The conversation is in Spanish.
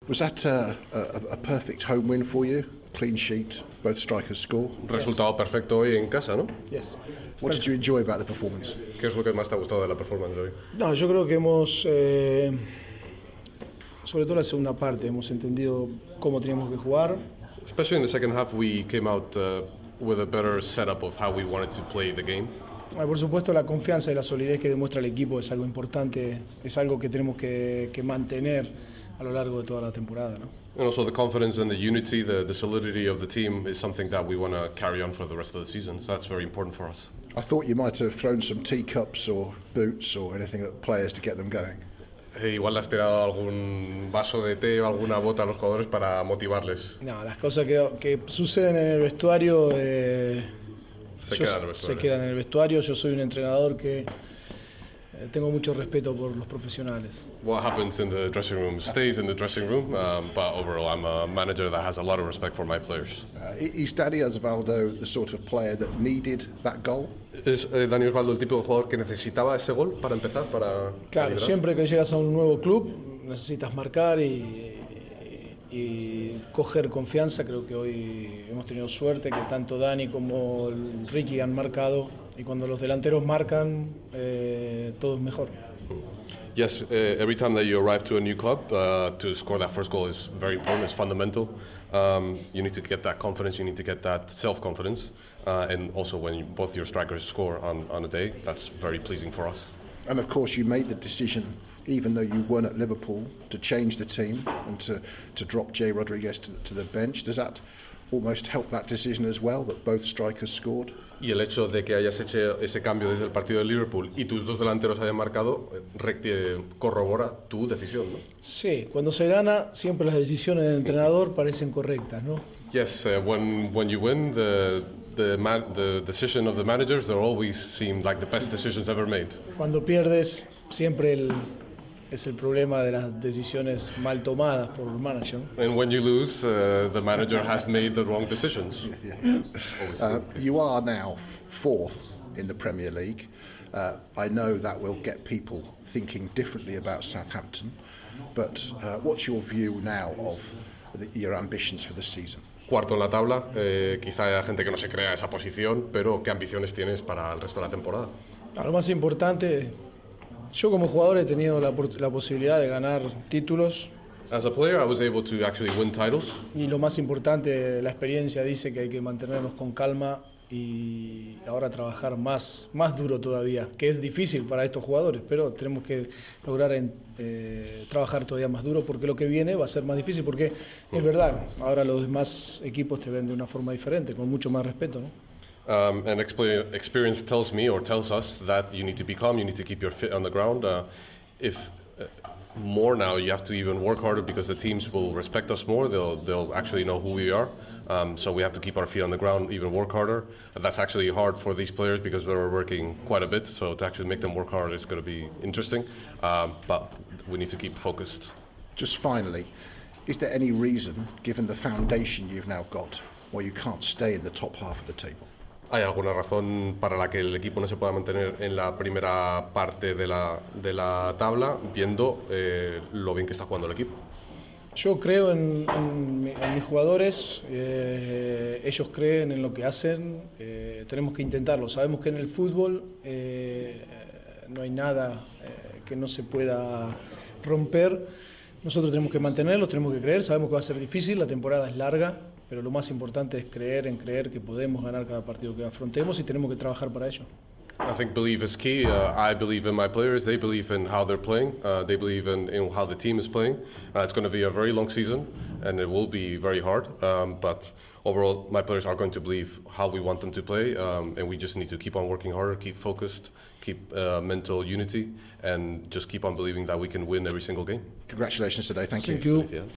Was that a perfect home win for you? Clean sheet, both strikers score. Resultado perfecto hoy en casa, ¿no? Yes. What did you enjoy about the performance? ¿Qué es lo que más te ha gustado de la performance de hoy? No, yo creo que hemos, sobre todo la segunda parte, hemos entendido cómo teníamos que jugar. Especially in the second half, we came out with a better setup of how we wanted to play the game. Por supuesto, la confianza y la solidez que demuestra el equipo es algo importante, es algo que tenemos que mantener a lo largo de toda la temporada, ¿no? And also the confidence and the unity, the solidity of the team is something that we want to carry on for the rest of the season. So that's very important for us. I thought you might have thrown some teacups or boots or anything at players to get them going. Igual le has tirado algún vaso de té o alguna bota a los jugadores para motivarles. No, las cosas que suceden en el vestuario Se quedan en el vestuario. Yo soy un entrenador que tengo mucho respeto por los profesionales. What happens in the dressing room stays in the dressing room, but overall I'm a manager that has a lot of respect for my players. Is Dani Osvaldo the sort of player that needed that goal? ¿Es Dani Osvaldo el tipo de jugador que necesitaba ese gol para empezar? Claro, siempre que llegas a un nuevo club necesitas marcar y coger confianza. Creo que hoy hemos tenido suerte que tanto Dani como el Ricky han marcado, y cuando los delanteros marcan todo es mejor. Yes, every time that you arrive to a new club, to score that first goal is very important, it's fundamental. You need to get that confidence, you need to get that self-confidence, and also when both your strikers score on a day, that's very pleasing for us. And of course you made the decision, even though you weren't at Liverpool, to change the team and to drop Jay Rodriguez to the bench. Does that almost help that decision as well, that both strikers scored? Y el hecho de que hayas hecho ese cambio desde el partido de Liverpool y tus dos delanteros hayan marcado corrobora tu decisión, ¿no? Sí, cuando se gana siempre las decisiones del entrenador parecen correctas, ¿no? Yes, when you win, the decision of the managers, they always seem like the best decisions ever made. Cuando pierdes siempre es el problema de las decisiones mal tomadas por el manager. And when you lose, the manager has made the wrong decisions. You are now fourth in the Premier League. I know that will get people thinking differently about Southampton, but what's your view now of your ambitions for the season? Cuarto en la tabla, quizá haya gente que no se crea esa posición, pero ¿qué ambiciones tienes para el resto de la temporada? Lo más importante, yo como jugador he tenido la posibilidad de ganar títulos. As a player, I was able to actually win titles. Y lo más importante, la experiencia dice que hay que mantenernos con calma y ahora trabajar más duro todavía, que es difícil para estos jugadores, pero tenemos que lograr trabajar todavía más duro, porque lo que viene va a ser más difícil, porque es verdad, ahora los demás equipos te ven de una forma diferente, con mucho más respeto, ¿no? And experience tells me or tells us that you need to be calm, you need to keep your feet on the ground. More now, you have to even work harder because the teams will respect us more. They'll actually know who we are. So we have to keep our feet on the ground, even work harder. And that's actually hard for these players because they're working quite a bit. So to actually make them work hard is going to be interesting. But we need to keep focused. Just finally, is there any reason, given the foundation you've now got, why you can't stay in the top half of the table? ¿Hay alguna razón para la que el equipo no se pueda mantener en la primera parte de la tabla, viendo lo bien que está jugando el equipo? Yo creo en mis jugadores, ellos creen en lo que hacen, tenemos que intentarlo. Sabemos que en el fútbol no hay nada que no se pueda romper. Nosotros tenemos que mantenerlos, tenemos que creer, sabemos que va a ser difícil, la temporada es larga, pero lo más importante es creer que podemos ganar cada partido que afrontemos y tenemos que trabajar para ello. I think belief is key. I believe in my players. They believe in how they're playing. They believe in how the team is playing. It's going to be a very long season, and it will be very hard. But overall, my players are going to believe how we want them to play, and we just need to keep on working harder, keep focused, keep mental unity, and just keep on believing that we can win every single game. Congratulations today. Thank you. Thank you.